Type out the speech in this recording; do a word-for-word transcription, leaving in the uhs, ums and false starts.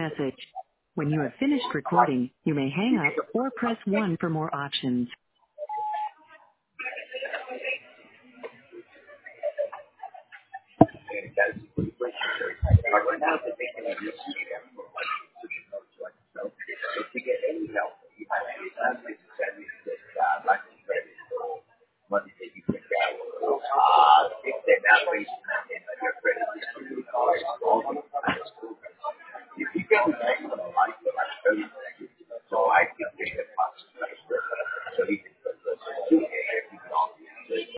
message. When you have finished recording, you may hang up or press one for more options.